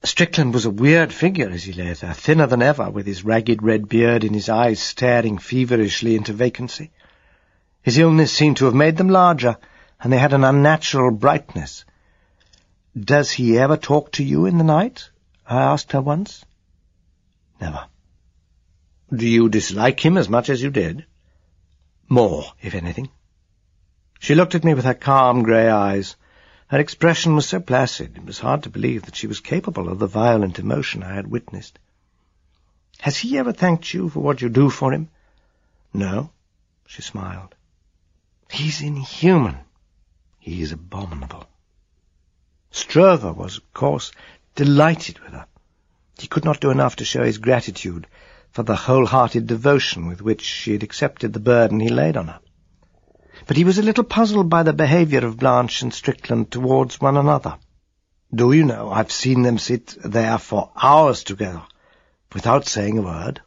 Strickland was a weird figure as he lay there, thinner than ever, with his ragged red beard and his eyes staring feverishly into vacancy. His illness seemed to have made them larger, and they had an unnatural brightness. "Does he ever talk to you in the night?" I asked her once. "Never." "Do you dislike him as much as you did?" "More, if anything." She looked at me with her calm grey eyes. Her expression was so placid, it was hard to believe that she was capable of the violent emotion I had witnessed. "Has he ever thanked you for what you do for him?" "No," she smiled. "He's inhuman. He is abominable." Stroeve was, of course, delighted with her. He could not do enough to show his gratitude for the whole-hearted devotion with which she had accepted the burden he laid on her. But he was a little puzzled by the behaviour of Blanche and Strickland towards one another. "Do you know, I've seen them sit there for hours together, without saying a word."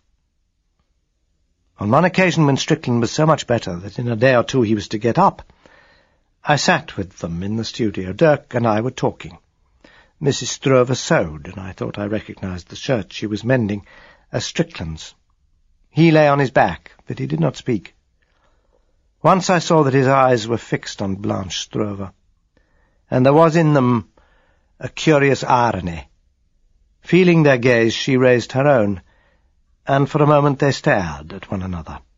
On one occasion, when Strickland was so much better that in a day or two he was to get up, I sat with them in the studio. Dirk and I were talking. Mrs. Stroeve sewed, and I thought I recognized the shirt she was mending as Strickland's. He lay on his back, but he did not speak. Once I saw that his eyes were fixed on Blanche Stroeve, and there was in them a curious irony. Feeling their gaze, she raised her own, and for a moment they stared at one another.